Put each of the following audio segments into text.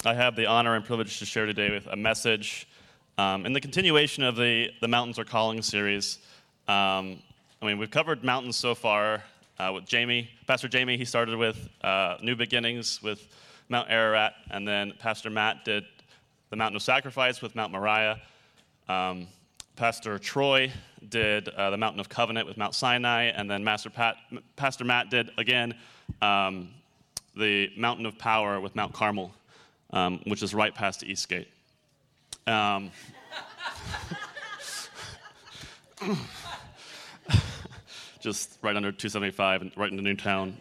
I have the honor and privilege to share today with a message in the continuation of the Mountains Are Calling series. We've covered mountains so far with Pastor Jamie. He started with New Beginnings with Mount Ararat, and then Pastor Matt did the Mountain of Sacrifice with Mount Moriah. Pastor Troy did the Mountain of Covenant with Mount Sinai, and then Pastor Matt did, again, the Mountain of Power with Mount Carmel, which is right past Eastgate. Just right under 275 and right into Newtown.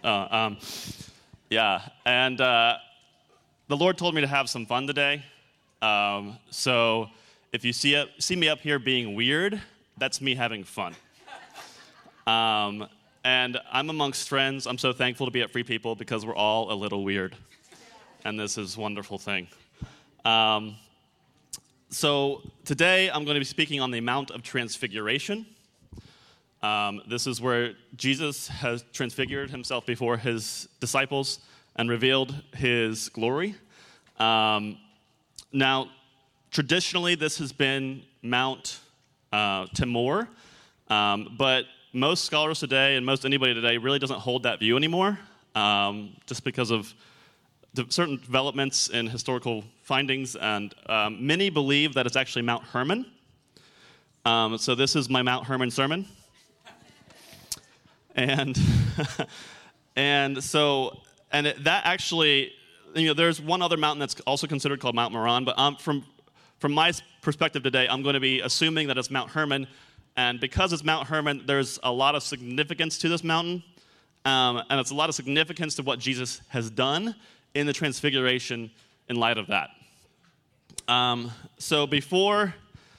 And the Lord told me to have some fun today. So if you see me up here being weird, that's me having fun. And I'm amongst friends. I'm so thankful to be at Free People because we're all a little weird. And this is a wonderful thing. So today I'm going to be speaking on the Mount of Transfiguration. This is where Jesus has transfigured himself before his disciples and revealed his glory. Now, traditionally, this has been Mount Timor, but most scholars today and most anybody today really doesn't hold that view anymore, just because of certain developments in historical findings, and many believe that it's actually Mount Hermon. So this is my Mount Hermon sermon. And that actually, there's one other mountain that's also considered called Mount Meron, but from my perspective today, I'm going to be assuming that it's Mount Hermon, and because it's Mount Hermon, there's a lot of significance to this mountain, and it's a lot of significance to what Jesus has done in the Transfiguration in light of that. So before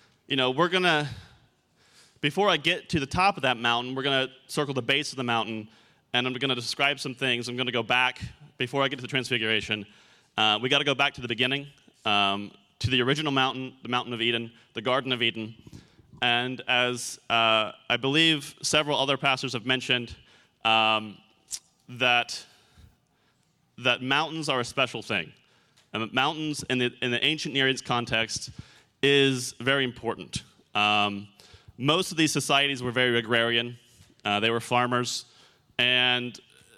I get to the top of that mountain, we're going to circle the base of the mountain, and I'm going to describe some things. I'm going to go back, before I get to the Transfiguration, we got to go back to the beginning, to the original mountain, the Mountain of Eden, the Garden of Eden. And as I believe several other pastors have mentioned, that mountains are a special thing. And mountains, in the ancient Near East context, is very important. Most of these societies were very agrarian. They were farmers. And,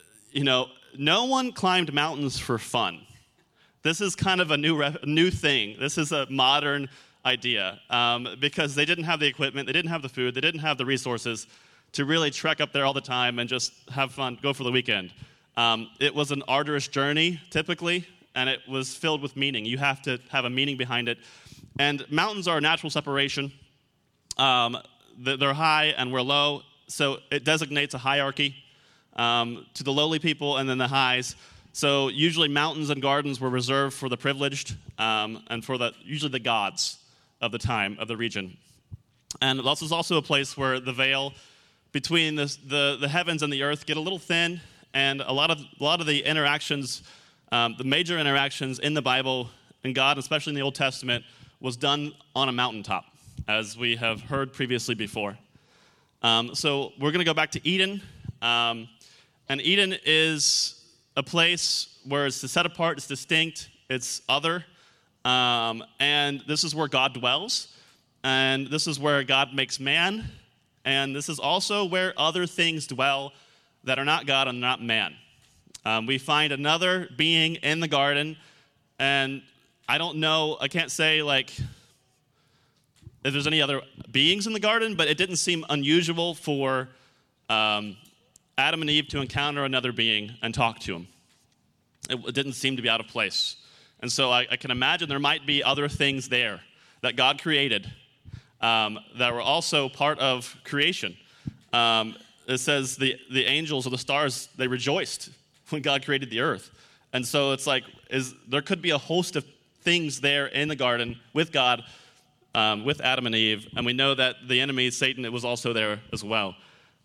no one climbed mountains for fun. This is kind of a new thing. This is a modern idea because they didn't have the equipment, they didn't have the food, they didn't have the resources to really trek up there all the time and just have fun, go for the weekend. It was an arduous journey, typically, and it was filled with meaning. You have to have a meaning behind it. And mountains are a natural separation. They're high and we're low, so it designates a hierarchy to the lowly people and then the highs. So usually mountains and gardens were reserved for the privileged and for usually the gods of the time, of the region. And this is also a place where the veil between the heavens and the earth get a little thin, and a lot of the interactions, the major interactions in the Bible and God, especially in the Old Testament, was done on a mountaintop, as we have heard previously before. So we're going to go back to Eden. And Eden is a place where it's set apart, it's distinct, it's other. And this is where God dwells. And this is where God makes man. And this is also where other things dwell that are not God and not man. We find another being in the garden. And I don't know, I can't say if there's any other beings in the garden, but it didn't seem unusual for Adam and Eve to encounter another being and talk to him. It didn't seem to be out of place. And so I can imagine there might be other things there that God created that were also part of creation. It says the angels or the stars, they rejoiced when God created the earth. And so it's there could be a host of things there in the garden with God, with Adam and Eve, and we know that the enemy, Satan, it was also there as well.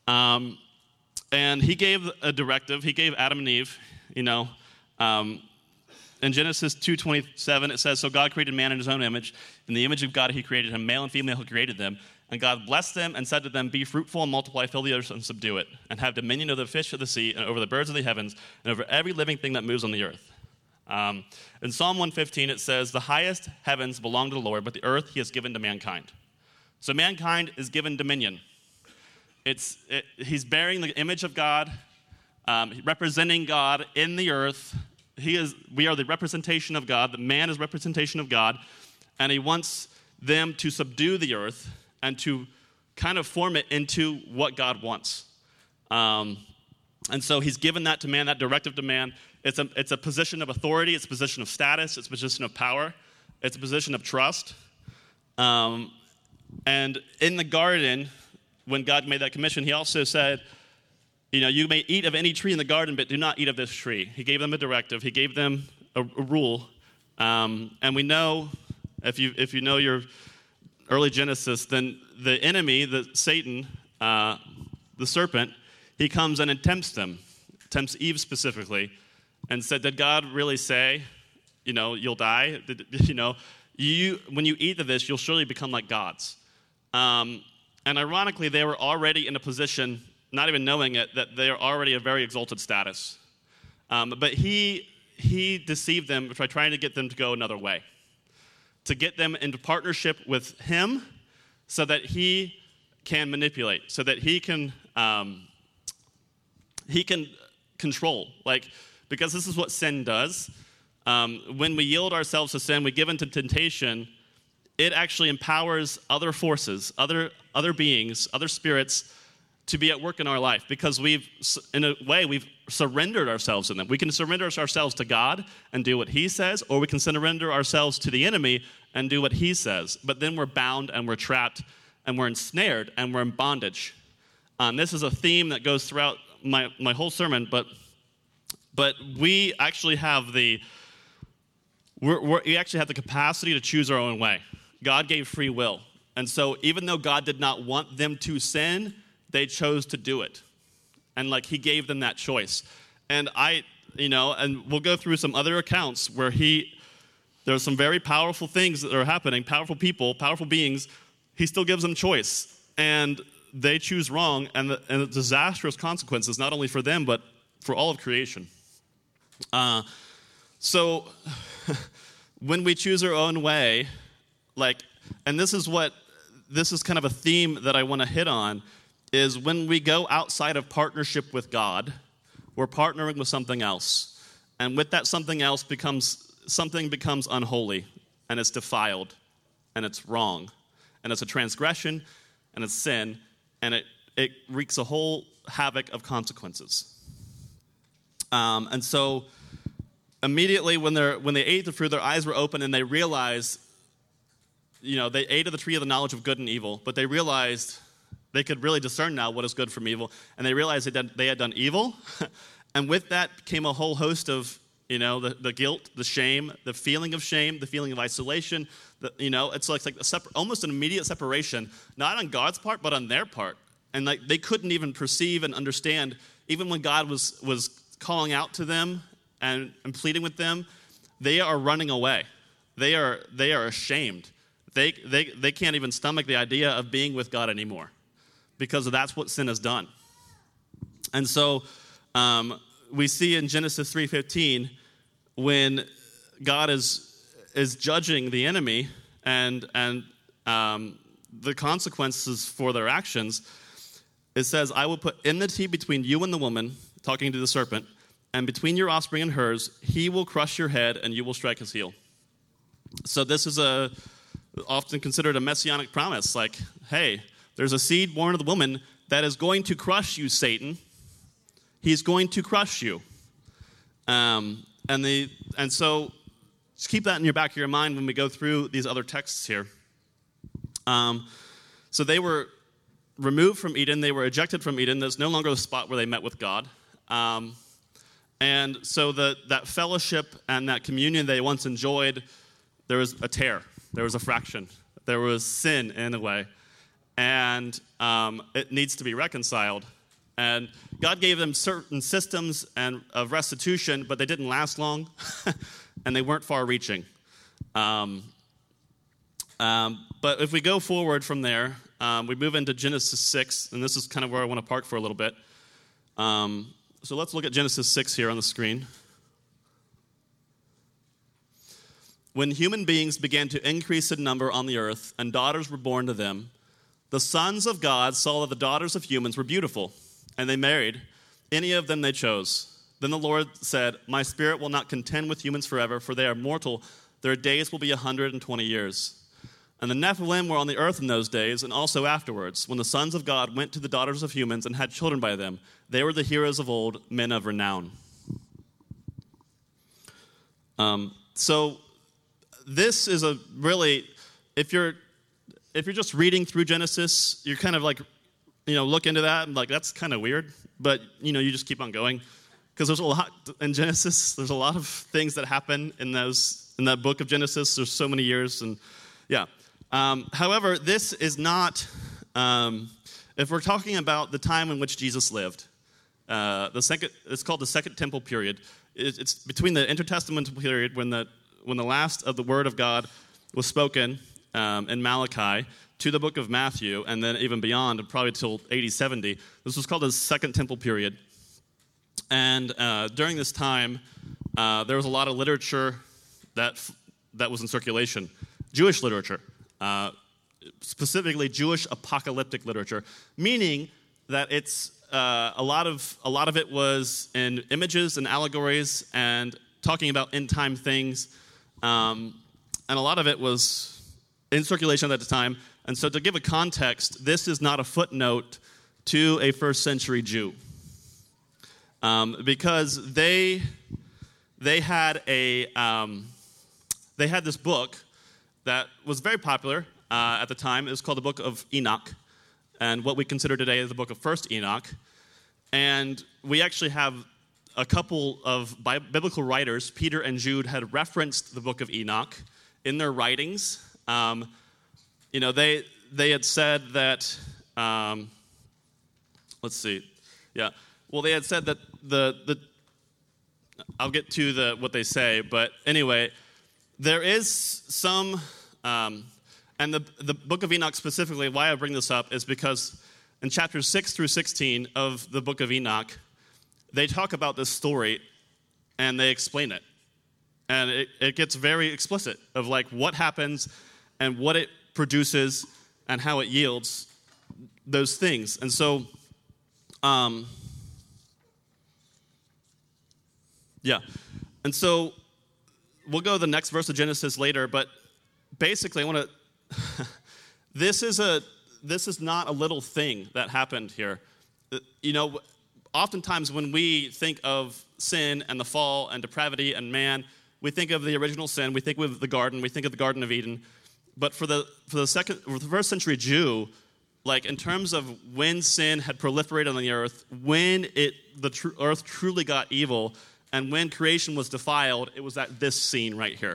And he gave a directive. He gave Adam and Eve, in Genesis 2:27, it says, "So God created man in his own image. In the image of God he created him, male and female he created them. And God blessed them and said to them, be fruitful and multiply, fill the earth and subdue it, and have dominion over the fish of the sea and over the birds of the heavens and over every living thing that moves on the earth." In Psalm 115, it says, "The highest heavens belong to the Lord, but the earth he has given to mankind." So mankind is given dominion. He's bearing the image of God, representing God in the earth. We are the representation of God. The man is representation of God, and he wants them to subdue the earth and to kind of form it into what God wants. And so he's given that to man, that directive to man. It's a position of authority. It's a position of status. It's a position of power. It's a position of trust. And in the garden, when God made that commission, he also said, you may eat of any tree in the garden, but do not eat of this tree. He gave them a directive. He gave them a rule. And we know, if you know your early Genesis, then the enemy, Satan, the serpent, he comes in and tempts tempts Eve specifically, and said, "Did God really say, you'll die? When you eat of this, you'll surely become like gods." And ironically, they were already in a position, not even knowing it, that they are already a very exalted status. But he deceived them by trying to get them to go another way, to get them into partnership with him so that he can manipulate, so that he can control. Because this is what sin does. When we yield ourselves to sin, we give into temptation, it actually empowers other forces, other beings, other spirits to be at work in our life, because we've surrendered ourselves to them. We can surrender ourselves to God and do what he says, or we can surrender ourselves to the enemy and do what he says. But then we're bound and we're trapped and we're ensnared and we're in bondage. This is a theme that goes throughout my whole sermon, but we actually have we actually have the capacity to choose our own way. God gave free will. And so even though God did not want them to sin, they chose to do it. And he gave them that choice. And and we'll go through some other accounts where there's some very powerful things that are happening, powerful people, powerful beings. He still gives them choice. And they choose wrong, and the disastrous consequences, not only for them, but for all of creation. So when we choose our own way, and this is kind of a theme that I want to hit on, is when we go outside of partnership with God, we're partnering with something else. And with that something else something becomes unholy, and it's defiled, and it's wrong, and it's a transgression, and it's sin, and it wreaks a whole havoc of consequences. And so immediately when they ate the fruit, their eyes were open, and they realized, they ate of the tree of the knowledge of good and evil, but they realized they could really discern now what is good from evil, and they realized that they had done evil. And with that came a whole host of, the guilt, the shame, the feeling of shame, the feeling of isolation. It's like almost an immediate separation, not on God's part, but on their part. And they couldn't even perceive and understand, even when God was calling out to them and pleading with them, they are running away. They are ashamed. They can't even stomach the idea of being with God anymore, because that's what sin has done. And so we see in Genesis 3:15, when God is judging the enemy and the consequences for their actions, it says, "I will put enmity between you and the woman," talking to the serpent, "and between your offspring and hers. He will crush your head, and you will strike his heel." So this is often considered a messianic promise, hey, there's a seed born of the woman that is going to crush you, Satan. He's going to crush you. And so just keep that in your back of your mind when we go through these other texts here. So they were removed from Eden. They were ejected from Eden. There's no longer the spot where they met with God. And so that fellowship and that communion they once enjoyed, there was a tear. There was a fraction. There was sin in a way. And it needs to be reconciled. And God gave them certain systems of restitution, but they didn't last long, and they weren't far-reaching. But if we go forward from there, we move into Genesis 6, and this is kind of where I want to park for a little bit. So let's look at Genesis 6 here on the screen. When human beings began to increase in number on the earth and daughters were born to them, the sons of God saw that the daughters of humans were beautiful, and they married any of them they chose. Then the Lord said, my spirit will not contend with humans forever, for they are mortal. Their days will be 120 years. And the Nephilim were on the earth in those days, and also afterwards, when the sons of God went to the daughters of humans and had children by them. They were the heroes of old, men of renown. So this is a really, if you're just reading through Genesis, you're kind of like, look into that and like, that's kind of weird. But, you just keep on going. Because there's a lot in Genesis. There's a lot of things that happen in that book of Genesis. There's so many years, and yeah. However, this is not, if we're talking about the time in which Jesus lived, it's called the Second Temple period. It's between the intertestamental period when the last of the Word of God was spoken in Malachi to the book of Matthew, and then even beyond, probably till 80, 70. This was called the Second Temple period. And during this time, there was a lot of literature that was in circulation, Jewish literature. Specifically Jewish apocalyptic literature, meaning that it's a lot of it was in images and allegories and talking about end time things, and a lot of it was in circulation at the time. And so, to give a context, this is not a footnote to a first century Jew, because they had this book that was very popular at the time. It was called the Book of Enoch, and what we consider today is the Book of First Enoch. And we actually have a couple of biblical writers, Peter and Jude, had referenced the Book of Enoch in their writings. They had said that. Let's see, yeah. Well, they had said that the. I'll get to what they say, but anyway, there is some. And the Book of Enoch specifically, why I bring this up is because in chapters 6 through 16 of the Book of Enoch, they talk about this story and they explain it. And it gets very explicit of like what happens and what it produces and how it yields those things. And so, yeah. And so we'll go to the next verse of Genesis later, but basically I want to this is not a little thing that happened here. Oftentimes when we think of sin and the fall and depravity and man, we think of the original sin, we think of the garden, we think of the Garden of Eden. But for the first century Jew, like in terms of when sin had proliferated on the earth, when the earth truly got evil, and when creation was defiled, it was at this scene right here.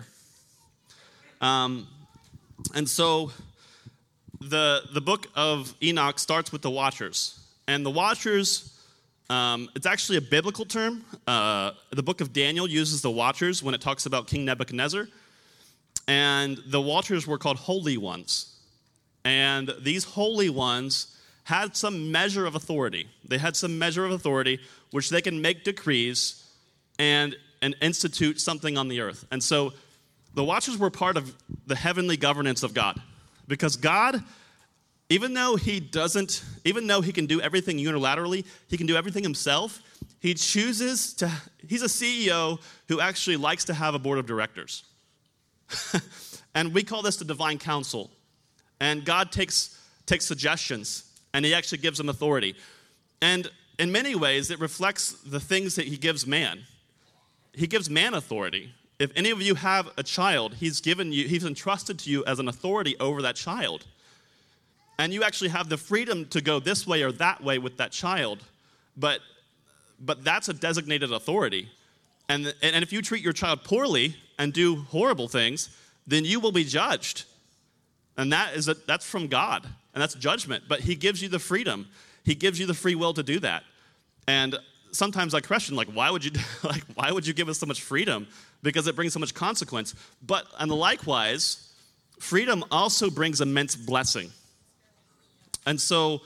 And so the book of Enoch starts with the Watchers. And the Watchers, it's actually a biblical term. The book of Daniel uses the Watchers when it talks about King Nebuchadnezzar. And the Watchers were called Holy Ones. And these Holy Ones had some measure of authority. They had some measure of authority which they can make decrees and institute something on the earth. And so the Watchers were part of the heavenly governance of God. Because God, even though he can do everything unilaterally, he can do everything himself, he's a CEO who actually likes to have a board of directors. And we call this the divine council. And God takes suggestions, and he actually gives them authority. And in many ways, it reflects the things that he gives man. He gives man authority. If any of you have a child, he's entrusted to you as an authority over that child. And you actually have the freedom to go this way or that way with that child. But that's a designated authority. And if you treat your child poorly and do horrible things, then you will be judged. And that's from God. And that's judgment. But he gives you the freedom. He gives you the free will to do that. And sometimes I question, why would you give us so much freedom? Because it brings so much consequence. And likewise, freedom also brings immense blessing. And so,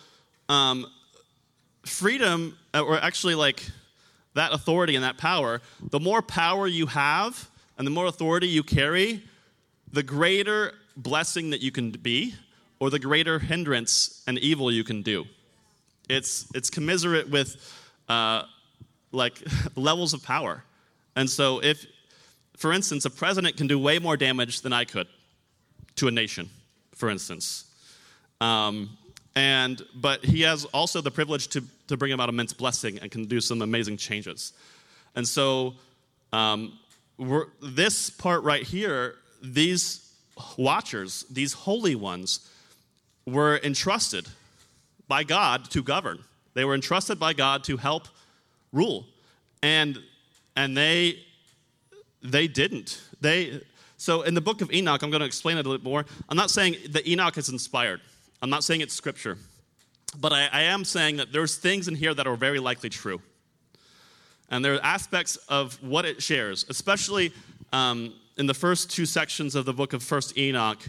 freedom, or actually that authority and that power, the more power you have and the more authority you carry, the greater blessing that you can be or the greater hindrance and evil you can do. It's commiserate with like levels of power. And so if, for instance, a president can do way more damage than I could to a nation, for instance. But he has also the privilege to bring about immense blessing and can do some amazing changes. And so this part right here, these watchers, these holy ones, were entrusted by God to govern. They were entrusted by God to help rule. And they didn't. So in the book of Enoch, I'm going to explain it a little more. I'm not saying that Enoch is inspired. I'm not saying it's scripture. But I am saying that there's things in here that are very likely true. And there are aspects of what it shares, especially in the first two sections of the book of 1st Enoch.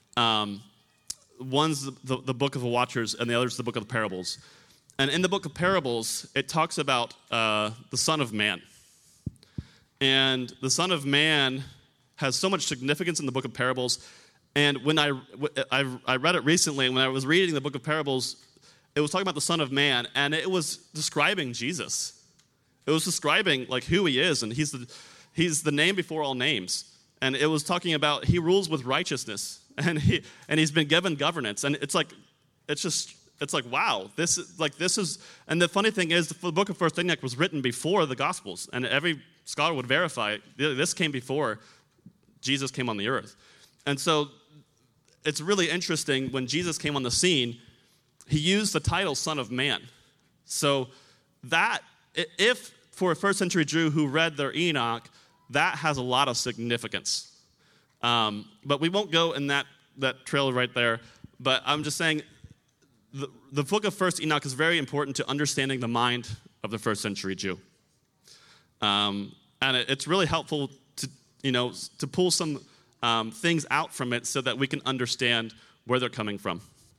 One's the book of the Watchers, and the other's the book of the Parables. And in the book of Parables, it talks about the Son of Man. And the Son of Man has so much significance in the book of Parables. And when I read it recently, when I was reading the book of Parables, it was talking about the Son of Man, and it was describing Jesus. It was describing like who he is, and he's the name before all names. And it was talking about he rules with righteousness, and he's been given governance. And it's like wow, this is. And the funny thing is, the book of 1st Enoch was written before the Gospels, and every scholar would verify this came before Jesus came on the earth. And so it's really interesting when Jesus came on the scene, he used the title Son of Man. So that, if for a first century Jew who read their Enoch, that has a lot of significance. But we won't go in that trail right there. But I'm just saying the book of 1st Enoch is very important to understanding the mind of the first century Jew. And it's really helpful to pull some things out from it so that we can understand where they're coming from.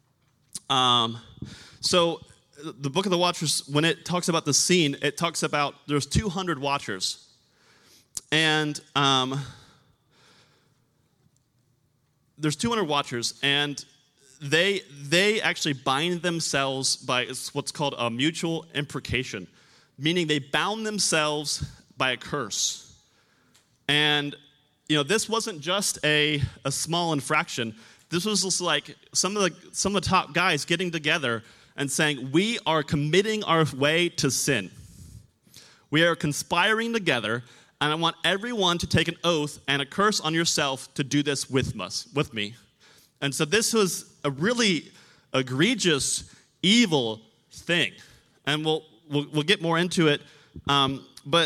So the book of the Watchers, when it talks about the scene, it talks about there's 200 watchers. And there's 200 watchers, and they actually bind themselves by what's called a mutual imprecation, meaning they bound themselves by a curse. And this wasn't just a small infraction. This was just like some of the top guys getting together and saying, we are committing our way to sin. We are conspiring together, and I want everyone to take an oath and a curse on yourself to do this with me. And so this was a really egregious, evil thing. And we'll get more into it. But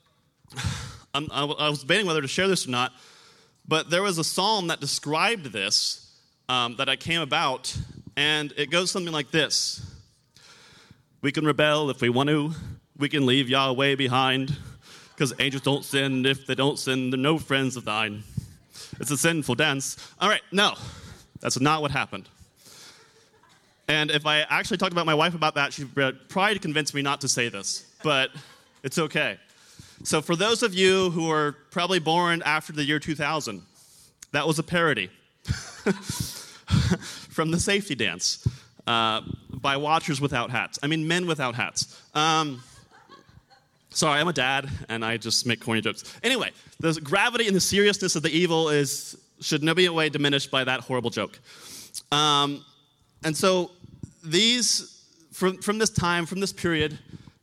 I was debating whether to share this or not. But there was a psalm that described this that I came about, and it goes something like this. We can rebel if we want to. We can leave Yahweh behind, because angels don't sin. If they don't sin, they're no friends of thine. It's a sinful dance. All right, no, that's not what happened. And if I actually talked about my wife about that, she'd probably convince me not to say this, but it's okay. So for those of you who are probably born after the year 2000, that was a parody from the Safety Dance by Watchers Without Hats. I mean, men without hats. Sorry, I'm a dad, and I just make corny jokes. Anyway, the gravity and the seriousness of the evil should no be way diminished by that horrible joke. And so these, from this time, from this period,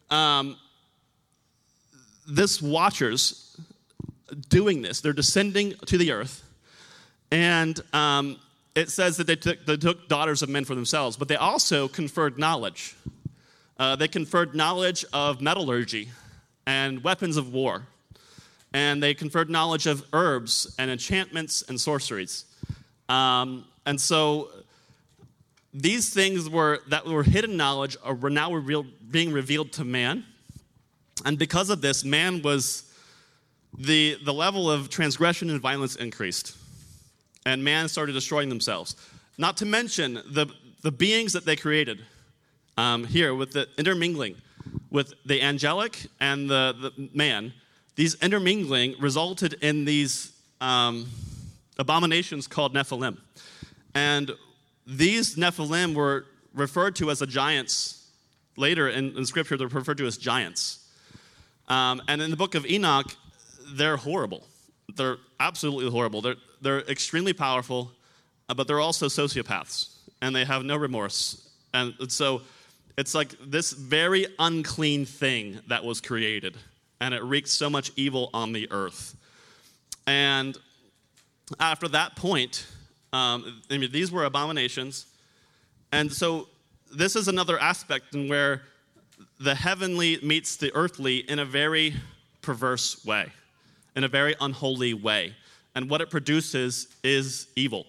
this Watchers doing this, they're descending to the earth, and it says that they took daughters of men for themselves, but they also conferred knowledge. They conferred knowledge of metallurgy and weapons of war. And they conferred knowledge of herbs and enchantments and sorceries. And so these things that were hidden knowledge were now being revealed to man. And because of this, man was, the level of transgression and violence increased. And man started destroying themselves. Not to mention the beings that they created here with the intermingling with the angelic and the man. These intermingling resulted in these abominations called Nephilim. And these Nephilim were referred to as the giants. Later in Scripture, they're referred to as giants. And in the book of Enoch, they're horrible. They're absolutely horrible. They're extremely powerful, but they're also sociopaths, and they have no remorse. And so it's like this very unclean thing that was created, and it wreaks so much evil on the earth. And after that point, these were abominations. And so this is another aspect in where the heavenly meets the earthly in a very perverse way, in a very unholy way. And what it produces is evil.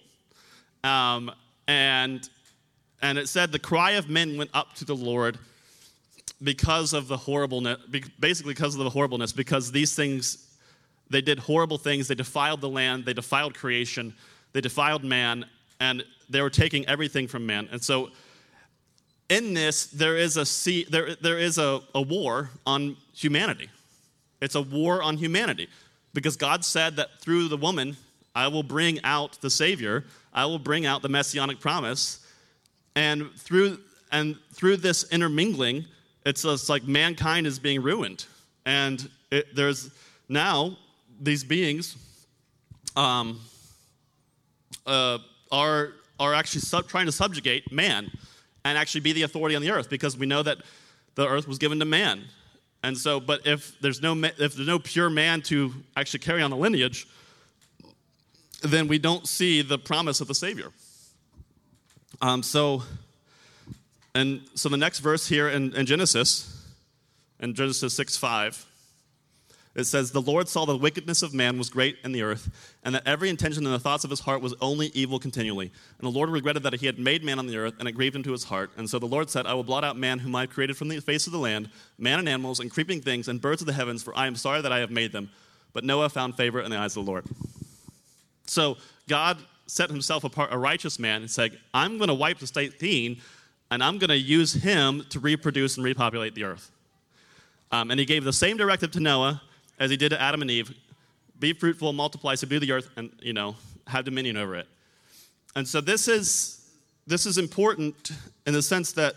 And it said the cry of men went up to the Lord because of the horribleness, basically because of the horribleness, because these things, they did horrible things. They defiled the land. They defiled creation. They defiled man. And they were taking everything from man. And so in this, there is a war on humanity. It's a war on humanity. Because God said that through the woman, I will bring out the Savior. I will bring out the messianic promise. And through this intermingling, it's just like mankind is being ruined. And there's now these beings are actually trying to subjugate man and actually be the authority on the earth, because we know that the earth was given to man. And so, but if there's no pure man to actually carry on the lineage, then we don't see the promise of the Savior. So the next verse here in Genesis 6:5, it says, "The Lord saw the wickedness of man was great in the earth, and that every intention and the thoughts of his heart was only evil continually. And the Lord regretted that he had made man on the earth, and it grieved him to his heart. And so the Lord said, I will blot out man whom I have created from the face of the land, man and animals and creeping things and birds of the heavens, for I am sorry that I have made them. But Noah found favor in the eyes of the Lord." So God set himself apart, a righteous man, and said, I'm going to wipe the state clean, and I'm going to use him to reproduce and repopulate the earth. And he gave the same directive to Noah as he did to Adam and Eve: be fruitful, multiply, subdue the earth, and have dominion over it. And so this is important in the sense that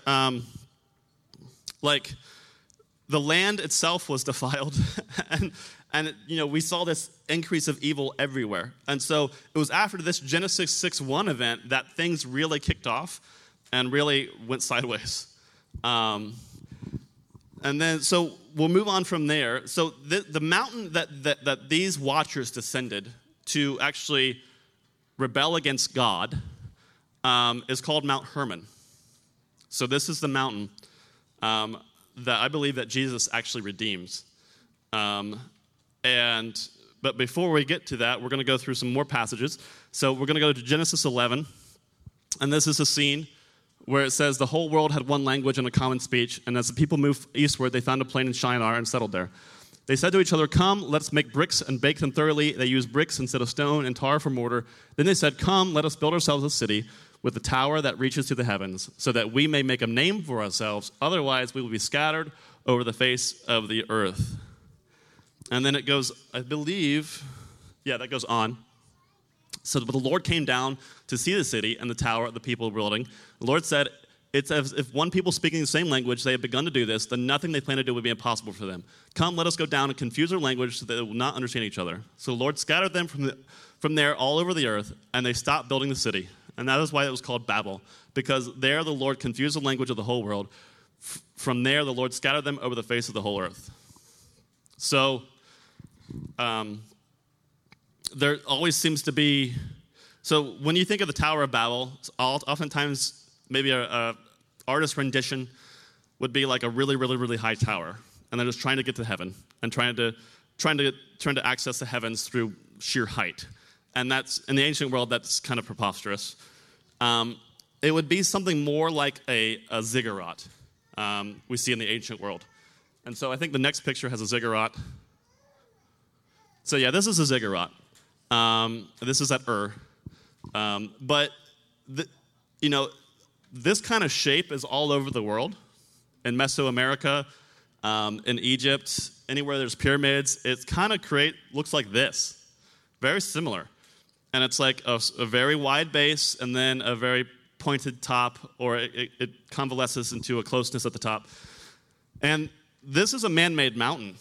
the land itself was defiled, and we saw this increase of evil everywhere. And so it was after this Genesis 6:1 event that things really kicked off and really went sideways. And then, so we'll move on from there. So the mountain that these watchers descended to actually rebel against God is called Mount Hermon. So this is the mountain that I believe that Jesus actually redeems. But before we get to that, we're going to go through some more passages. So we're going to go to Genesis 11, and this is a scene where it says the whole world had one language and a common speech, and as the people moved eastward, they found a plain in Shinar and settled there. They said to each other, "Come, let's make bricks and bake them thoroughly." They used bricks instead of stone and tar for mortar. Then they said, "Come, let us build ourselves a city with a tower that reaches to the heavens, so that we may make a name for ourselves. Otherwise, we will be scattered over the face of the earth." And then it goes, I believe, that goes on. So the Lord came down to see the city and the tower the people were building. The Lord said, "It's as if one people speaking the same language, they have begun to do this, then nothing they plan to do would be impossible for them. Come, let us go down and confuse their language so that they will not understand each other." So the Lord scattered them from there all over the earth, and they stopped building the city. And that is why it was called Babel, because there the Lord confused the language of the whole world. From there, the Lord scattered them over the face of the whole earth. So there always seems to be, so when you think of the Tower of Babel, oftentimes maybe a artist rendition would be like a really, really, really high tower, and they're just trying to get to heaven and trying to access the heavens through sheer height. And that's, in the ancient world, that's kind of preposterous. It would be something more like a ziggurat we see in the ancient world. And so I think the next picture has a ziggurat. So this is a ziggurat. This is at Ur. But this kind of shape is all over the world. In Mesoamerica, in Egypt, anywhere there's pyramids, it's kind of looks like this. Very similar. and it's like a very wide base and then a very pointed top, or it convalesces into a closeness at the top. And this is a man-made mountain.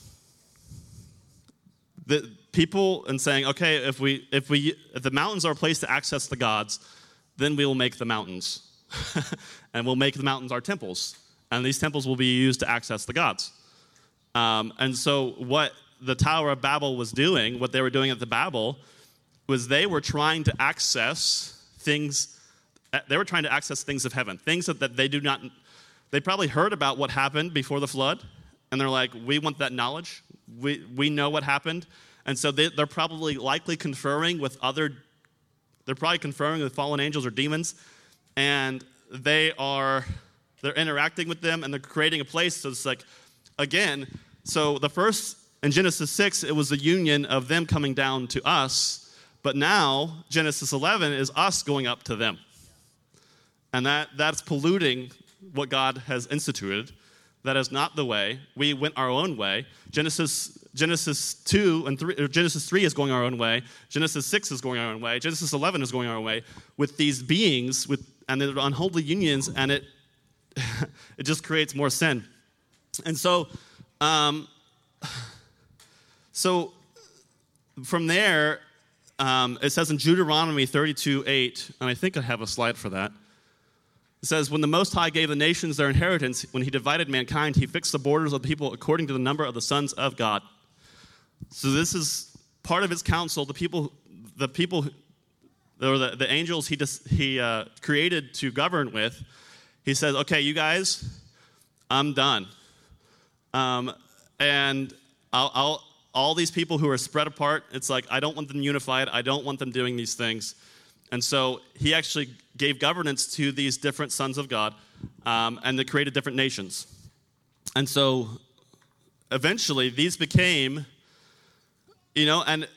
The people and saying, okay, if the mountains are a place to access the gods, then we will make the mountains. And we'll make the mountains our temples. And these temples will be used to access the gods. And so what the Tower of Babel was doing, what they were doing at the Babel, was they were trying to access things. They were trying to access things of heaven, things that they do not. They probably heard about what happened before the flood, and they're like, we want that knowledge. We know what happened. And so they're probably likely conferring with they're probably conferring with fallen angels or demons, and they're interacting with them, and they're creating a place. So it's like, again, so the first, in Genesis 6, it was the union of them coming down to us, but now Genesis 11 is us going up to them. And that's polluting what God has instituted. That is not the way. We went our own way. Genesis 2 and 3, or Genesis 3 is going our own way. Genesis 6 is going our own way. Genesis 11 is going our own way with these beings and their unholy unions, and it it just creates more sin. And so from there, it says in Deuteronomy 32:8, and I think I have a slide for that. It says, when the Most High gave the nations their inheritance, when he divided mankind, he fixed the borders of the people according to the number of the sons of God. So this is part of his counsel. The angels he created to govern with. He says, okay, you guys, I'm done. And all these people who are spread apart, it's like, I don't want them unified. I don't want them doing these things. And so he actually gave governance to these different sons of God, and they created different nations. And so eventually these became, and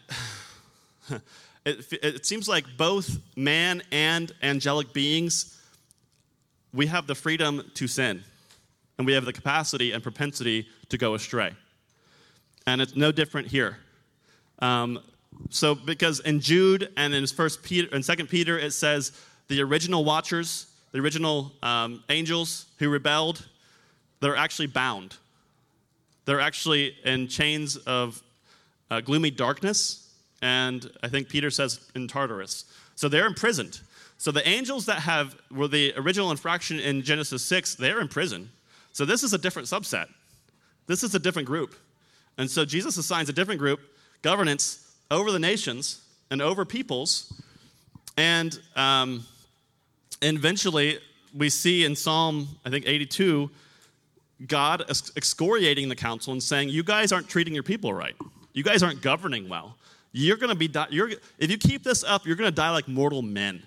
it seems like both man and angelic beings, we have the freedom to sin, and we have the capacity and propensity to go astray. And it's no different here. So because in Jude and in 1 Peter and 2 Peter, it says the original watchers, the original angels who rebelled, they're actually bound. They're actually in chains of gloomy darkness, and I think Peter says in Tartarus. So they're imprisoned. So the angels that were the original infraction in Genesis 6, they're in prison. So this is a different subset. This is a different group. And so Jesus assigns a different group governance over the nations and over peoples. And eventually we see in Psalm, I think 82, God excoriating the council and saying, you guys aren't treating your people right. You guys aren't governing well. You're going to be, if you keep this up, you're going to die like mortal men.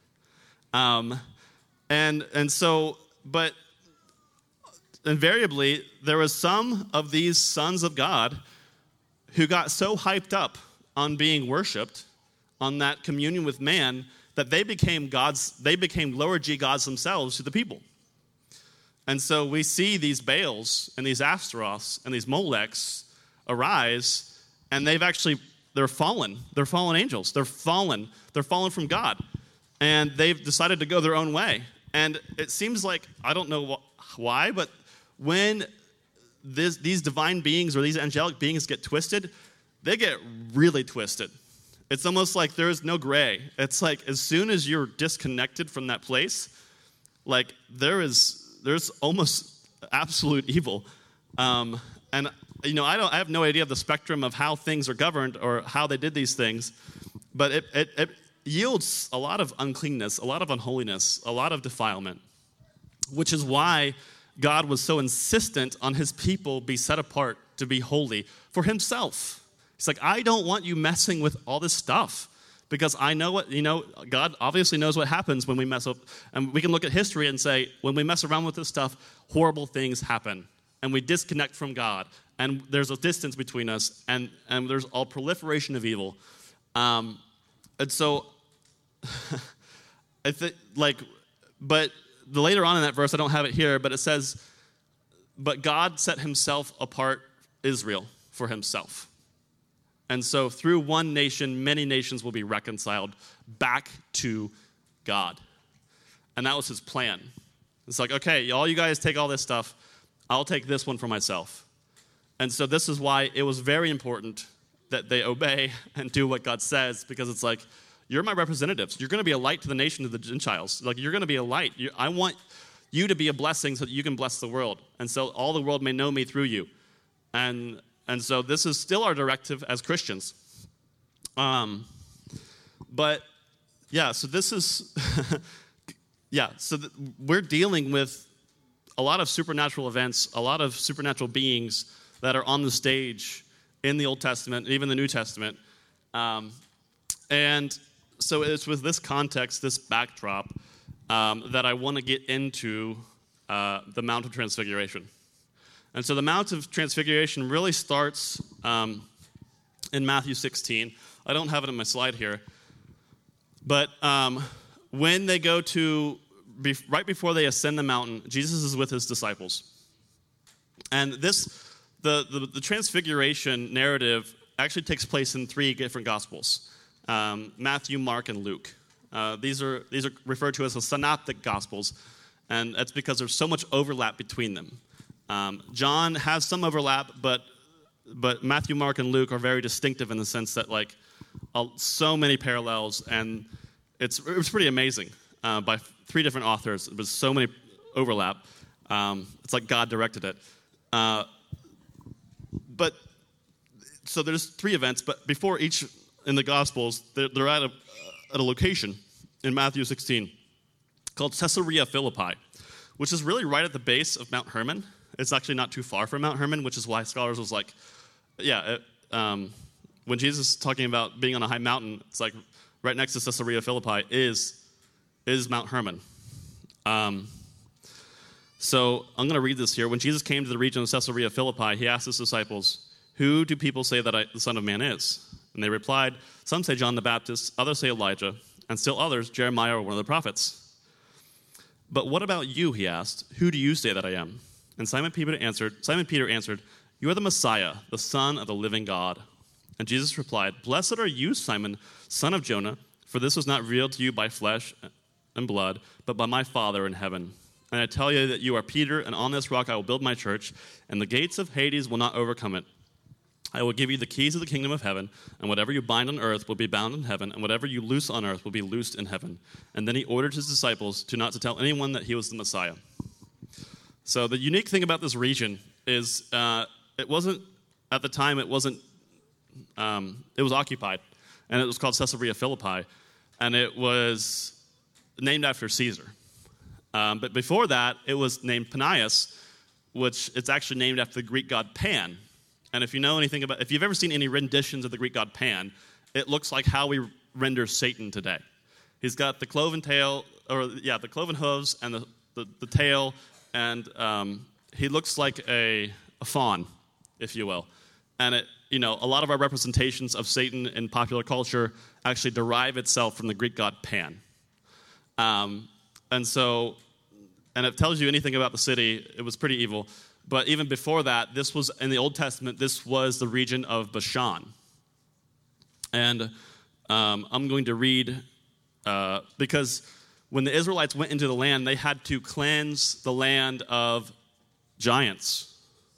But invariably, there was some of these sons of God who got so hyped up on being worshipped, on that communion with man, that they became gods. They became lower G gods themselves to the people. And so we see these Baals and these Astaroths and these Molechs arise, and they're fallen. They're fallen angels. They're fallen from God. And they've decided to go their own way. And it seems like, I don't know why, but when these divine beings or these angelic beings get twisted, they get really twisted. It's almost like there's no gray. It's like as soon as you're disconnected from that place, like there's almost absolute evil. And I have no idea of the spectrum of how things are governed or how they did these things, but it yields a lot of uncleanness, a lot of unholiness, a lot of defilement, which is why God was so insistent on his people be set apart to be holy for himself. He's like, I don't want you messing with all this stuff because I know God obviously knows what happens when we mess up. And we can look at history and say, when we mess around with this stuff, horrible things happen. And we disconnect from God. And there's a distance between us. And there's all proliferation of evil. And so, but later on in that verse, I don't have it here, but it says, but God set himself apart Israel for himself. And so through one nation, many nations will be reconciled back to God. And that was his plan. It's like, okay, all you guys take all this stuff. I'll take this one for myself. And so this is why it was very important that they obey and do what God says, because it's like, you're my representatives. You're going to be a light to the nation of the Gentiles. Like, you're going to be a light. I want you to be a blessing so that you can bless the world. And so all the world may know me through you. And so this is still our directive as Christians. But, yeah, so this is, we're dealing with a lot of supernatural events, a lot of supernatural beings that are on the stage in the Old Testament, even the New Testament. And so it's with this context, this backdrop, that I want to get into the Mount of Transfiguration. And so the Mount of Transfiguration really starts in Matthew 16. I don't have it on my slide here. But when they go to, right before they ascend the mountain, Jesus is with his disciples. And the Transfiguration narrative actually takes place in 3 different Gospels, Matthew, Mark, and Luke. These are referred to as the synoptic Gospels, and that's because there's so much overlap between them. John has some overlap, but Matthew, Mark, and Luke are very distinctive in the sense that, like, so many parallels, and it's pretty amazing by 3 different authors. There's so many overlap. It's like God directed it. But so there's 3 events, but before each in the Gospels, they're at a location in Matthew 16 called Caesarea Philippi, which is really right at the base of Mount Hermon. It's actually not too far from Mount Hermon, which is why scholars was like, when Jesus is talking about being on a high mountain, it's like right next to Caesarea Philippi is Mount Hermon. So I'm going to read this here. When Jesus came to the region of Caesarea Philippi, he asked his disciples, "Who do people say that the Son of Man is?" And they replied, "Some say John the Baptist, others say Elijah, and still others, Jeremiah or one of the prophets." "But what about you?" he asked. "Who do you say that I am?" And Simon Peter answered, "You are the Messiah, the Son of the living God." And Jesus replied, "Blessed are you, Simon, son of Jonah, for this was not revealed to you by flesh and blood, but by my Father in heaven. And I tell you that you are Peter, and on this rock I will build my church, and the gates of Hades will not overcome it. I will give you the keys of the kingdom of heaven, and whatever you bind on earth will be bound in heaven, and whatever you loose on earth will be loosed in heaven." And then he ordered his disciples not to tell anyone that he was the Messiah. So the unique thing about this region is it wasn't, at the time, it was occupied, and it was called Caesarea Philippi, and it was named after Caesar. But before that, it was named Panias, which it's actually named after the Greek god Pan. And if you know anything about, if you've ever seen any renditions of the Greek god Pan, it looks like how we render Satan today. He's got the cloven tail, the cloven hooves and the tail, and he looks like a fawn, if you will. And a lot of our representations of Satan in popular culture actually derive itself from the Greek god Pan. And it tells you anything about the city, it was pretty evil. But even before that, this was, in the Old Testament, this was the region of Bashan. And I'm going to read, because when the Israelites went into the land, they had to cleanse the land of giants,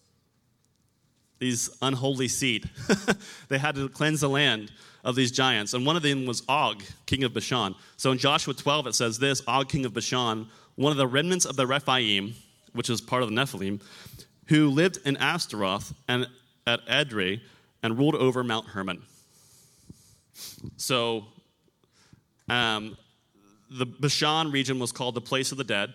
these unholy seed. They had to cleanse the land of these giants. And one of them was Og, king of Bashan. So in Joshua 12, it says this: Og, king of Bashan, one of the remnants of the Rephaim, which is part of the Nephilim, who lived in Ashtaroth and at Edrei and ruled over Mount Hermon. So the Bashan region was called the place of the dead.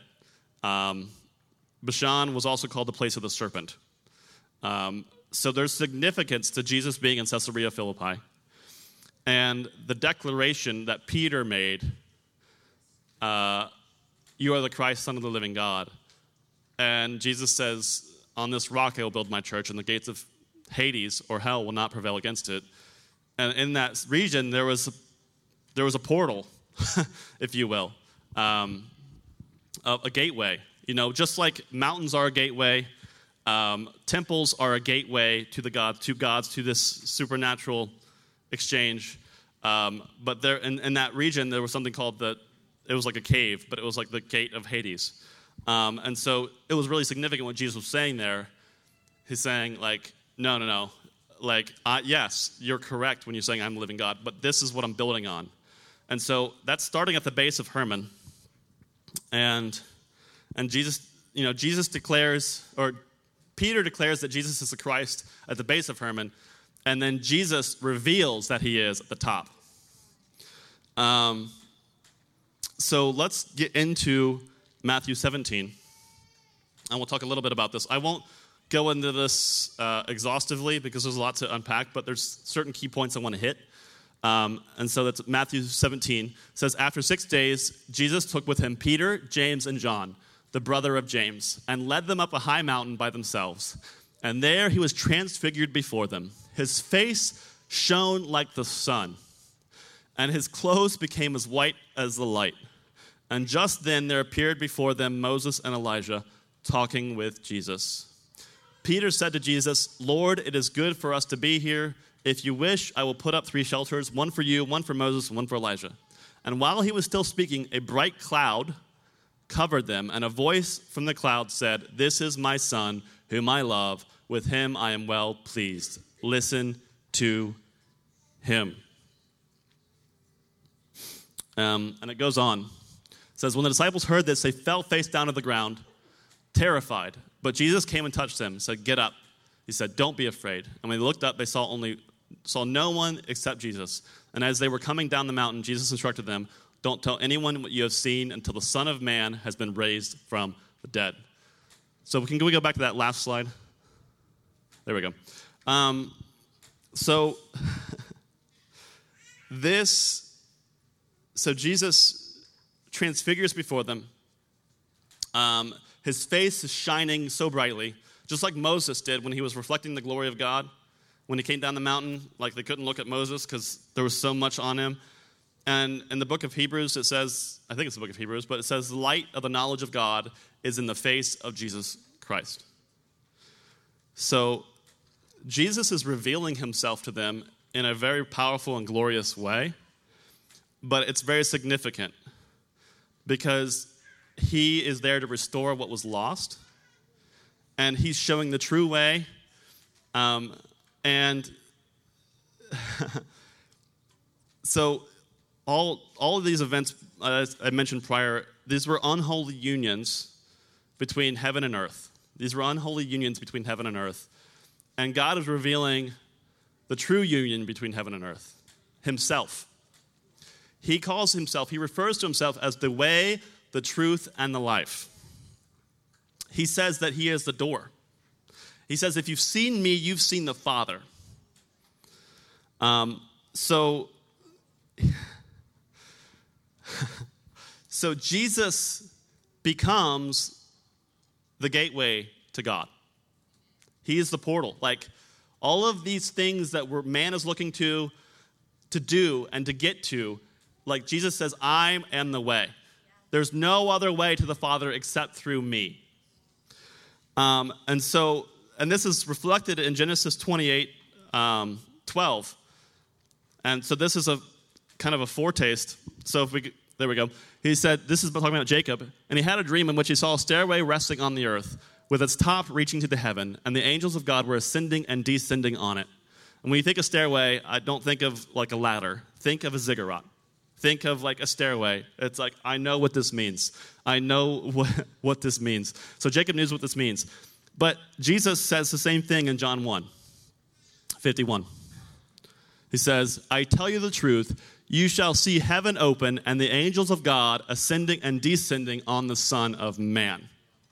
Bashan was also called the place of the serpent. So there's significance to Jesus being in Caesarea Philippi. And the declaration that Peter made, "You are the Christ, Son of the living God." And Jesus says, "On this rock I will build my church, and the gates of Hades or hell will not prevail against it." And in that region, there was a portal, if you will, a gateway. Just like mountains are a gateway, temples are a gateway to the gods, to this supernatural exchange. But there in that region, there was something called it was like a cave, but it was like the gate of Hades. And so it was really significant what Jesus was saying there. He's saying, like, no. Like, yes, you're correct when you're saying I'm the living God, but this is what I'm building on. And so that's starting at the base of Hermon. And Jesus, Jesus declares, or Peter declares that Jesus is the Christ at the base of Hermon, and then Jesus reveals that he is at the top. So let's get into Matthew 17, and we'll talk a little bit about this. I won't go into this exhaustively because there's a lot to unpack, but there's certain key points I want to hit. And so that's Matthew 17. It says, after 6 days, Jesus took with him Peter, James, and John, the brother of James, and led them up a high mountain by themselves. And there he was transfigured before them. His face shone like the sun, and his clothes became as white as the light. And just then there appeared before them Moses and Elijah talking with Jesus. Peter said to Jesus, Lord, it is good for us to be here. If you wish, I will put up 3 shelters, one for you, one for Moses, and one for Elijah. And while he was still speaking, a bright cloud covered them, and a voice from the cloud said, this is my son, whom I love. With him I am well pleased. Listen to him. And it goes on. It says, when the disciples heard this, they fell face down to the ground, terrified. But Jesus came and touched them and said, get up. He said, don't be afraid. And when they looked up, they saw no one except Jesus. And as they were coming down the mountain, Jesus instructed them, don't tell anyone what you have seen until the Son of Man has been raised from the dead. So can we go back to that last slide? There we go. So Jesus transfigures before them. His face is shining so brightly, just like Moses did when he was reflecting the glory of God. When he came down the mountain, like they couldn't look at Moses because there was so much on him. And in the book of Hebrews, it says, I think it's the book of Hebrews, but it says, the light of the knowledge of God is in the face of Jesus Christ. So Jesus is revealing himself to them in a very powerful and glorious way, but it's very significant because he is there to restore what was lost, and he's showing the true way. And so all of these events, as I mentioned prior, these were unholy unions between heaven and earth. These were unholy unions between heaven and earth. And God is revealing the true union between heaven and earth, himself. He refers to himself as the way, the truth, and the life. He says that he is the door. He says, if you've seen me, you've seen the Father. So Jesus becomes the gateway to God. He is the portal. Like all of these things that man is looking to do and to get to, like Jesus says, I am the way. There's no other way to the Father except through me. And this is reflected in Genesis 28:12. And so this is a kind of a foretaste. So there we go. He said, this is talking about Jacob, and he had a dream in which he saw a stairway resting on the earth, with its top reaching to the heaven, and the angels of God were ascending and descending on it. And when you think of stairway, I don't think of like a ladder. Think of a ziggurat. Think of like a stairway. It's like, I know what this means. I know what this means. So Jacob knows what this means. But Jesus says the same thing in John 1:51. He says, I tell you the truth, you shall see heaven open and the angels of God ascending and descending on the Son of Man.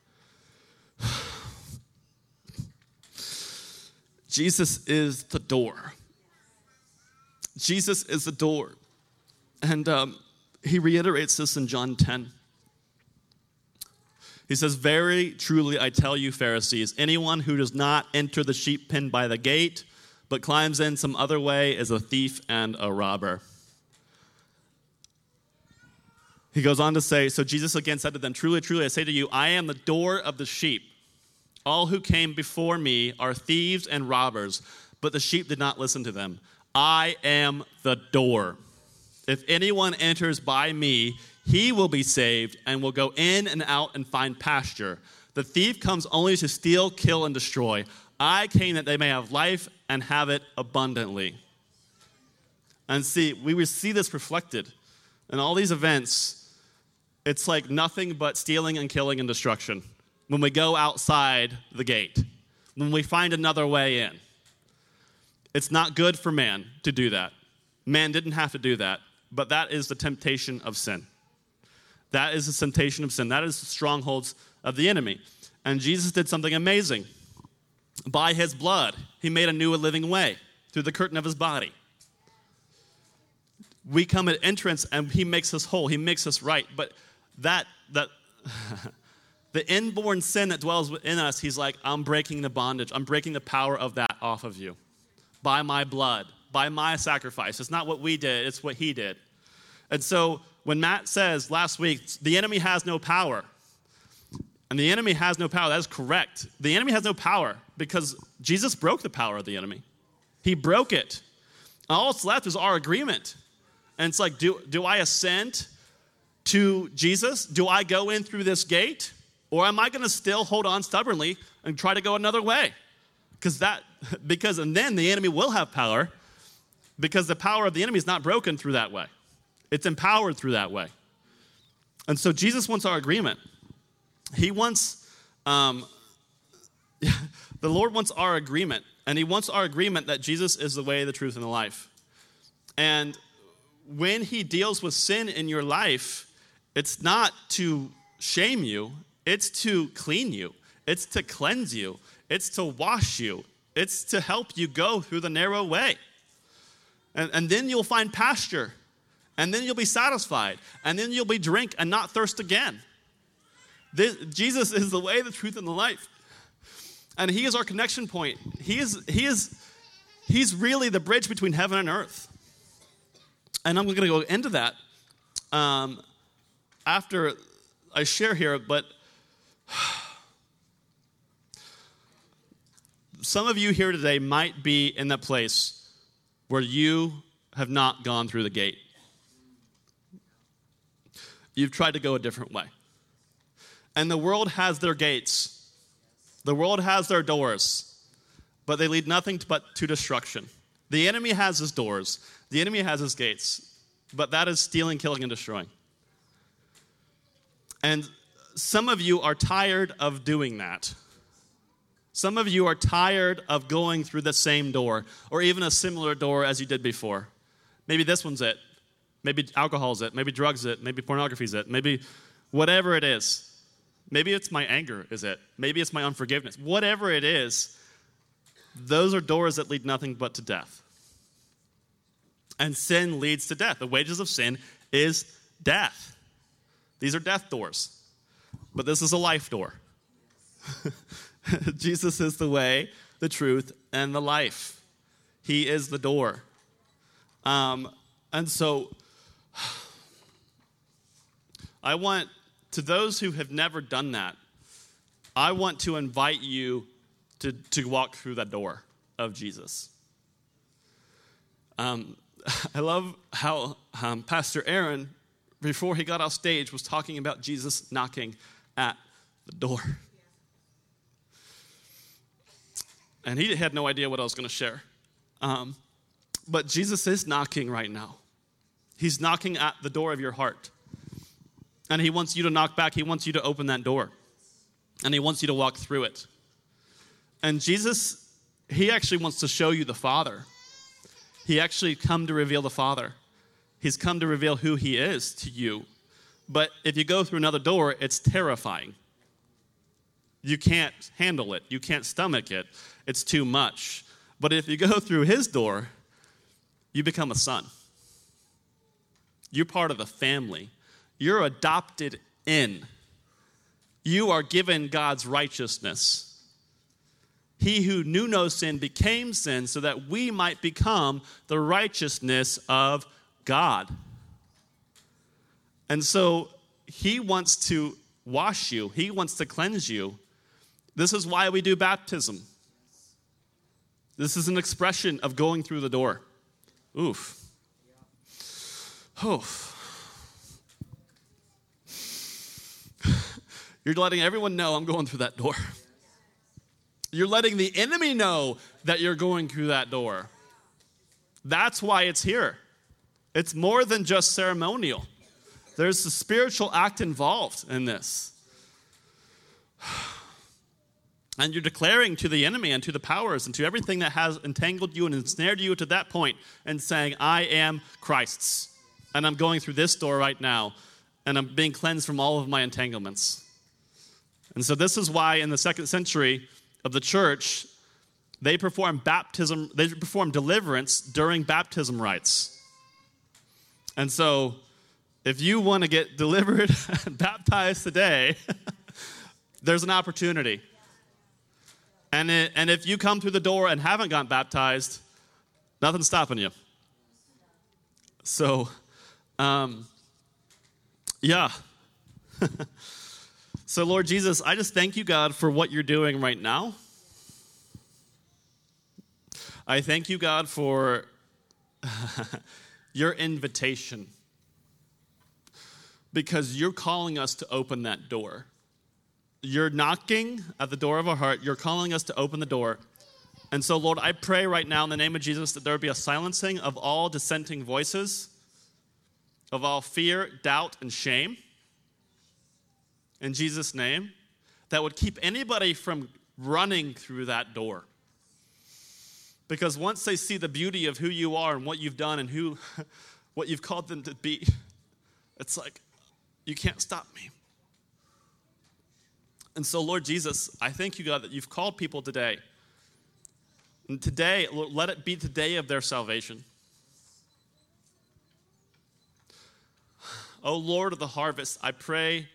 Jesus is the door. Jesus is the door. And he reiterates this in John 10. He says, very truly I tell you, Pharisees, anyone who does not enter the sheep pen by the gate, but climbs in some other way is a thief and a robber. He goes on to say, so Jesus again said to them, truly, truly, I say to you, I am the door of the sheep. All who came before me are thieves and robbers, but the sheep did not listen to them. I am the door. If anyone enters by me, he will be saved and will go in and out and find pasture. The thief comes only to steal, kill, and destroy. I came that they may have life and have it abundantly. And see, we would see this reflected in all these events. It's like nothing but stealing and killing and destruction when we go outside the gate, when we find another way in. It's not good for man to do that. Man didn't have to do that, but that is the temptation of sin. That is the temptation of sin. That is the strongholds of the enemy. And Jesus did something amazing. By his blood, he made a new and living way through the curtain of his body. We come at entrance and he makes us whole. He makes us right. But that the inborn sin that dwells within us, he's like, I'm breaking the bondage. I'm breaking the power of that off of you. By my blood, by my sacrifice. It's not what we did, it's what he did. And so when Matt says last week, the enemy has no power, and the enemy has no power, that is correct. The enemy has no power because Jesus broke the power of the enemy. He broke it. All that's left is our agreement. And it's like, do I ascend to Jesus? Do I go in through this gate? Or am I going to still hold on stubbornly and try to go another way? And then the enemy will have power because the power of the enemy is not broken through that way. It's empowered through that way. And so Jesus wants our agreement. He wants, the Lord wants our agreement. And he wants our agreement that Jesus is the way, the truth, and the life. And when he deals with sin in your life, it's not to shame you. It's to clean you. It's to cleanse you. It's to wash you. It's to help you go through the narrow way. And then you'll find pasture. And then you'll be satisfied. And then you'll be drink and not thirst again. Jesus is the way, the truth, and the life. And he is our connection point. He's really the bridge between heaven and earth. And I'm going to go into that after I share here, but some of you here today might be in that place where you have not gone through the gate. You've tried to go a different way. And the world has their gates. The world has their doors, but they lead nothing but to destruction. The enemy has his doors. The enemy has his gates, but that is stealing, killing, and destroying. And some of you are tired of doing that. Some of you are tired of going through the same door or even a similar door as you did before. Maybe this one's it. Maybe alcohol's it. Maybe drugs it. Maybe pornography's it. Maybe whatever it is. Maybe it's my anger is it. Maybe it's my unforgiveness. Whatever it is, those are doors that lead nothing but to death. And sin leads to death. The wages of sin is death. These are death doors. But this is a life door. Jesus is the way, the truth, and the life. He is the door. And so, I want, to those who have never done that, I want to invite you to walk through that door of Jesus. I love how Pastor Aaron, before he got off stage, was talking about Jesus knocking at the door. And he had no idea what I was going to share. But Jesus is knocking right now. He's knocking at the door of your heart. And he wants you to knock back. He wants you to open that door. And he wants you to walk through it. And Jesus, he actually wants to show you the Father. He actually come to reveal the Father. He's come to reveal who he is to you. But if you go through another door, it's terrifying. You can't handle it. You can't stomach it. It's too much. But if you go through his door, you become a son. You're part of the family. You're adopted in. You are given God's righteousness. He who knew no sin became sin so that we might become the righteousness of God. And so he wants to wash you. He wants to cleanse you. This is why we do baptism. This is an expression of going through the door. Oof. Oh. You're letting everyone know I'm going through that door. You're letting the enemy know that you're going through that door. That's why it's here. It's more than just ceremonial. There's a spiritual act involved in this. And you're declaring to the enemy and to the powers and to everything that has entangled you and ensnared you to that point and saying, I am Christ's. And I'm going through this door right now. And I'm being cleansed from all of my entanglements. And so this is why in the 2nd century of the church, they perform deliverance during baptism rites. And so if you want to get delivered and baptized today, there's an opportunity. And if you come through the door and haven't gotten baptized, nothing's stopping you. So, yeah. So, Lord Jesus, I just thank you, God, for what you're doing right now. I thank you, God, for your invitation. Because you're calling us to open that door. You're knocking at the door of our heart. You're calling us to open the door. And so, Lord, I pray right now in the name of Jesus that there would be a silencing of all dissenting voices, of all fear, doubt, and shame. In Jesus' name, that would keep anybody from running through that door. Because once they see the beauty of who you are and what you've done and what you've called them to be, it's like, you can't stop me. And so, Lord Jesus, I thank you, God, that you've called people today. And today, Lord, let it be the day of their salvation. Oh, Lord of the harvest, I pray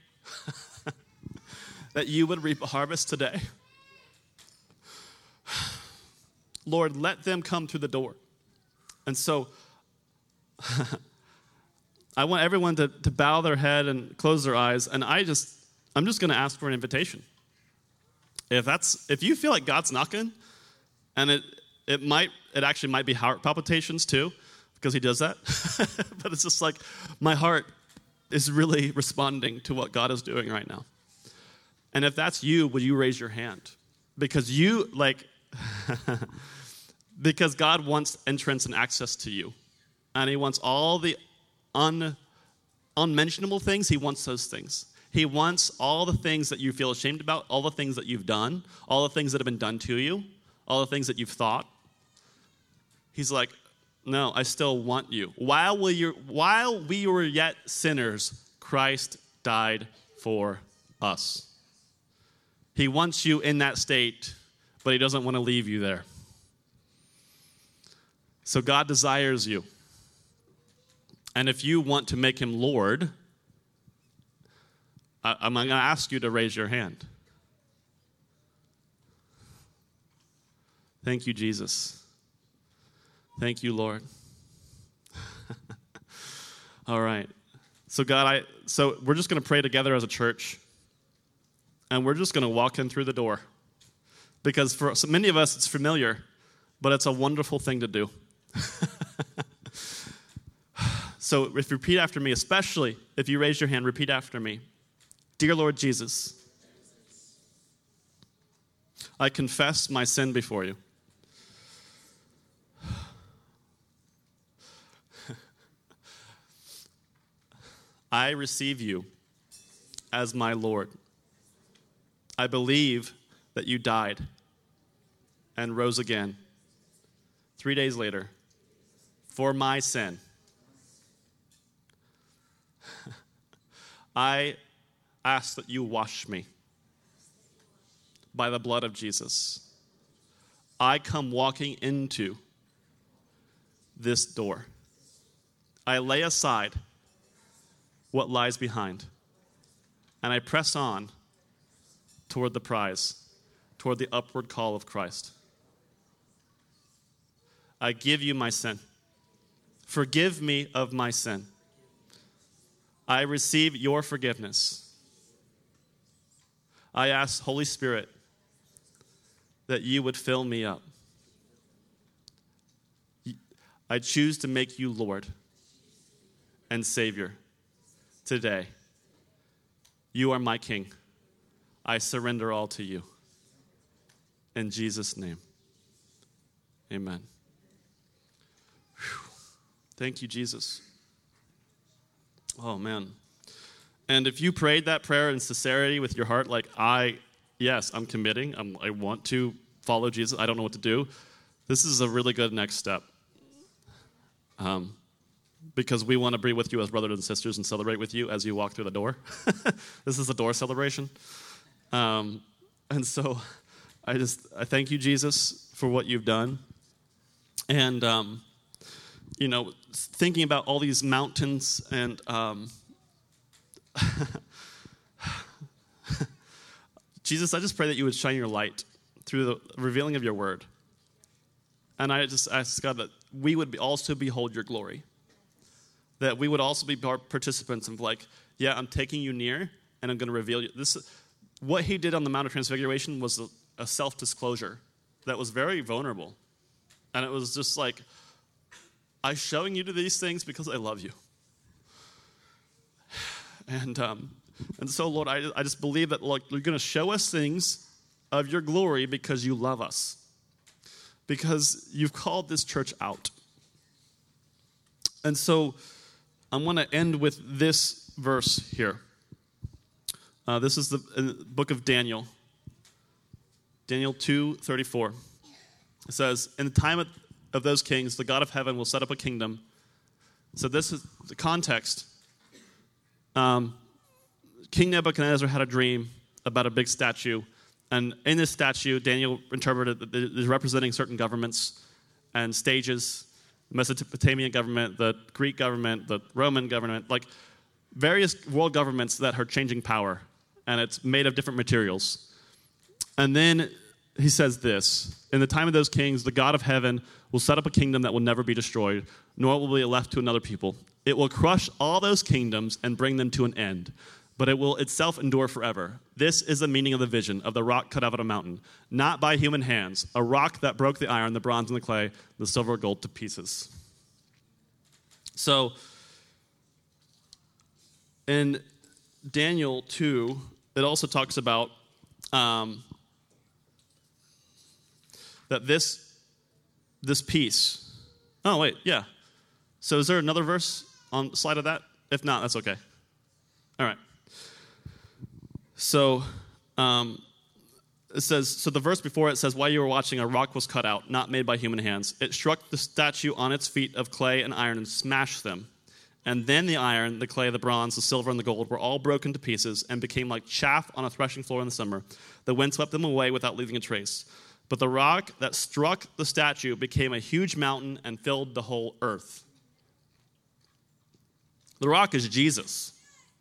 that you would reap a harvest today. Lord, let them come through the door. And so, I want everyone to bow their head and close their eyes, and I'm just going to ask for an invitation. If you feel like God's knocking, and it actually might be heart palpitations too, because he does that. But it's just like my heart is really responding to what God is doing right now. And if that's you, would you raise your hand? Because because God wants entrance and access to you. And he wants all the unmentionable things. He wants those things. He wants all the things that you feel ashamed about, all the things that you've done, all the things that have been done to you, all the things that you've thought. He's like, no, I still want you. While we were yet sinners, Christ died for us. He wants you in that state, but he doesn't want to leave you there. So God desires you. And if you want to make him Lord, I'm going to ask you to raise your hand. Thank you, Jesus. Thank you, Lord. All right. So God, we're just going to pray together as a church. And we're just going to walk in through the door. Because for so many of us, it's familiar, but it's a wonderful thing to do. So if you repeat after me, especially if you raise your hand, repeat after me. Dear Lord Jesus, I confess my sin before you. I receive you as my Lord. I believe that you died and rose again 3 days later for my sin. I ask that you wash me by the blood of Jesus. I come walking into this door. I lay aside what lies behind, and I press on toward the prize, toward the upward call of Christ. I give you my sin. Forgive me of my sin. I receive your forgiveness. I ask, Holy Spirit, that you would fill me up. I choose to make you Lord and Savior today. You are my King. I surrender all to you. In Jesus' name, amen. Whew. Thank you, Jesus. Oh, man. And if you prayed that prayer in sincerity with your heart, like, yes, I'm committing. I want to follow Jesus. I don't know what to do. This is a really good next step. Because we want to be with you as brothers and sisters and celebrate with you as you walk through the door. This is a door celebration. And so I thank you, Jesus, for what you've done. And, thinking about all these mountains and Jesus, I just pray that you would shine your light through the revealing of your word. And I just ask God that we would also behold your glory. That we would also be participants of I'm taking you near and I'm going to reveal you. What he did on the Mount of Transfiguration was a self-disclosure that was very vulnerable. And it was just I'm showing you to these things because I love you. And so, Lord, I just believe that you're going to show us things of your glory because you love us. Because you've called this church out. And so I want to end with this verse here. This is the book of Daniel. Daniel 2:34. It says, in the time of those kings, the God of heaven will set up a kingdom. So this is the context. King Nebuchadnezzar had a dream about a big statue. And in this statue, Daniel interpreted that it is representing certain governments and stages. The Mesopotamian government, the Greek government, the Roman government, various world governments that are changing power. And it's made of different materials. And then he says this, in the time of those kings, the God of heaven will set up a kingdom that will never be destroyed, nor will be left to another people. It will crush all those kingdoms and bring them to an end, but it will itself endure forever. This is the meaning of the vision of the rock cut out of a mountain, not by human hands, a rock that broke the iron, the bronze, and the clay, the silver, gold to pieces. So, in Daniel 2, it also talks about that this piece. Oh, wait, yeah. So is there another verse on the slide of that? If not, that's okay. All right. So it says, so the verse before it says, while you were watching, a rock was cut out, not made by human hands. It struck the statue on its feet of clay and iron and smashed them. And then the iron, the clay, the bronze, the silver, and the gold were all broken to pieces and became like chaff on a threshing floor in the summer. The wind swept them away without leaving a trace. But the rock that struck the statue became a huge mountain and filled the whole earth. The rock is Jesus.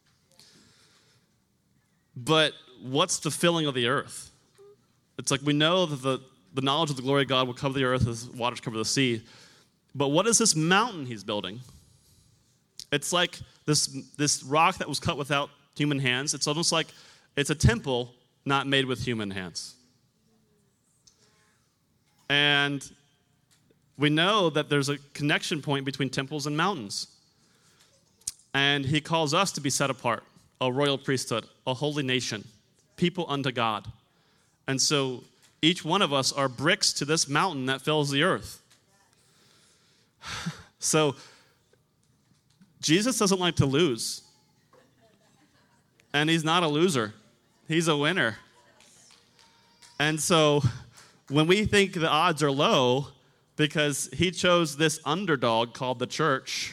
But what's the filling of the earth? It's we know that the knowledge of the glory of God will cover the earth as waters cover the sea. But what is this mountain he's building? It's like this rock that was cut without human hands. It's almost like it's a temple not made with human hands. And we know that there's a connection point between temples and mountains. And he calls us to be set apart, a royal priesthood, a holy nation, people unto God. And so each one of us are bricks to this mountain that fills the earth. So Jesus doesn't like to lose. And he's not a loser. He's a winner. And so when we think the odds are low because he chose this underdog called the church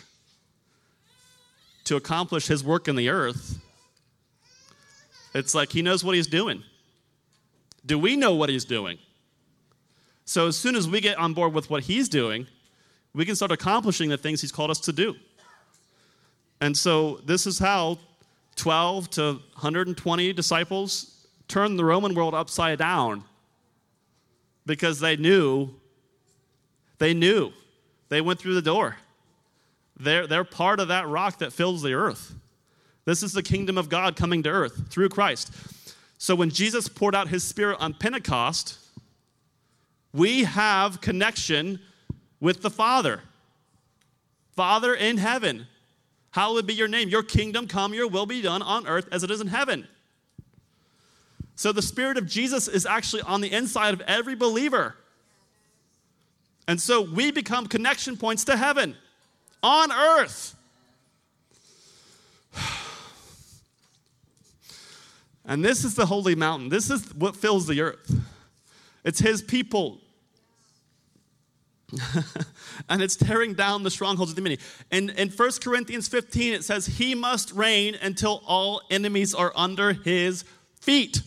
to accomplish his work in the earth, it's like he knows what he's doing. Do we know what he's doing? So as soon as we get on board with what he's doing, we can start accomplishing the things he's called us to do. And so this is how 12 to 120 disciples turned the Roman world upside down because they knew. They went through the door. They're part of that rock that fills the earth. This is the kingdom of God coming to earth through Christ. So when Jesus poured out his Spirit on Pentecost, we have connection with the Father. Father in heaven, hallowed be your name. Your kingdom come, your will be done on earth as it is in heaven. So the Spirit of Jesus is actually on the inside of every believer. And so we become connection points to heaven on earth. And this is the holy mountain. This is what fills the earth. It's his people. And it's tearing down the strongholds of the enemy. And in 1 Corinthians 15, it says, he must reign until all enemies are under his feet.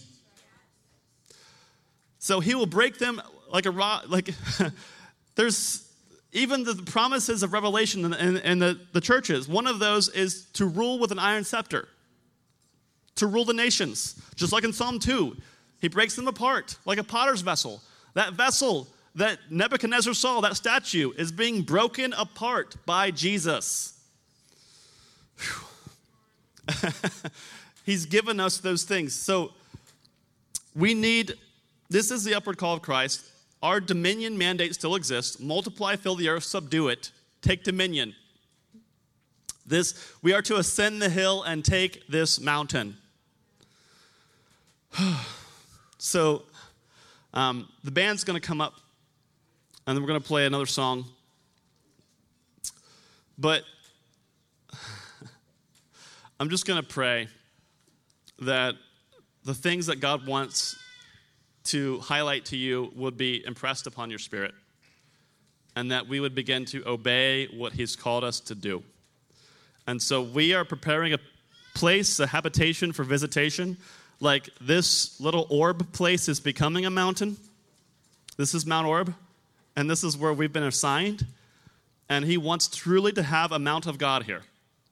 So he will break them like a rock. Like there's even the promises of Revelation in the churches. One of those is to rule with an iron scepter, to rule the nations. Just like in Psalm 2, he breaks them apart like a potter's vessel. That vessel that Nebuchadnezzar saw, that statue, is being broken apart by Jesus. He's given us those things. So we need, this is the upward call of Christ. Our dominion mandate still exists. Multiply, fill the earth, subdue it. Take dominion. We are to ascend the hill and take this mountain. So the band's going to come up, and then we're going to play another song. But I'm just going to pray that the things that God wants to highlight to you would be impressed upon your spirit, and that we would begin to obey what he's called us to do. And so we are preparing a place, a habitation for visitation. Like this little orb place is becoming a mountain. This is Mount Orb, and this is where we've been assigned. And he wants truly to have a Mount of God here.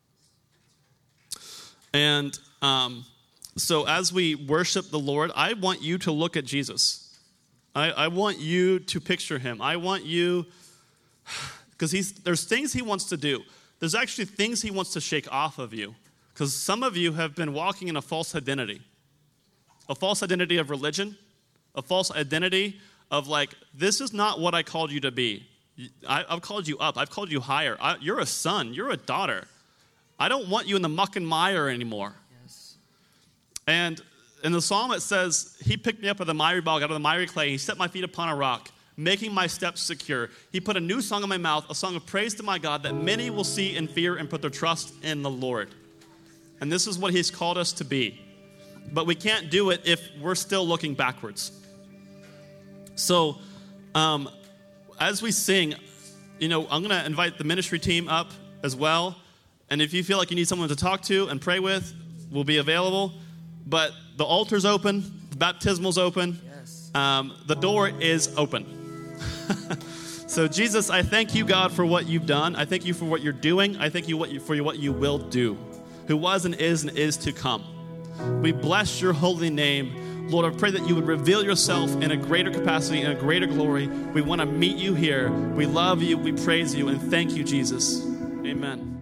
And so as we worship the Lord, I want you to look at Jesus. I want you to picture him. I want you, because there's things he wants to do. There's actually things he wants to shake off of you. Because some of you have been walking in a false identity. A false identity of religion. A false identity of like, this is not what I called you to be. I've called you up. I've called you higher. You're a son. You're a daughter. I don't want you in the muck and mire anymore. Yes. And in the psalm it says, he picked me up with a miry bog out of the miry clay. He set my feet upon a rock, making my steps secure. He put a new song in my mouth, a song of praise to my God, that many will see and fear and put their trust in the Lord. And this is what he's called us to be. But we can't do it if we're still looking backwards. So, as we sing, I'm going to invite the ministry team up as well. And if you feel like you need someone to talk to and pray with, we'll be available. But the altar's open. The baptismal's open. Yes. The door is open. So, Jesus, I thank you, God, for what you've done. I thank you for what you're doing. I thank you for what you will do, who was and is to come. We bless your holy name. Lord, I pray that you would reveal yourself in a greater capacity, in a greater glory. We want to meet you here. We love you. We praise you. And thank you, Jesus. Amen.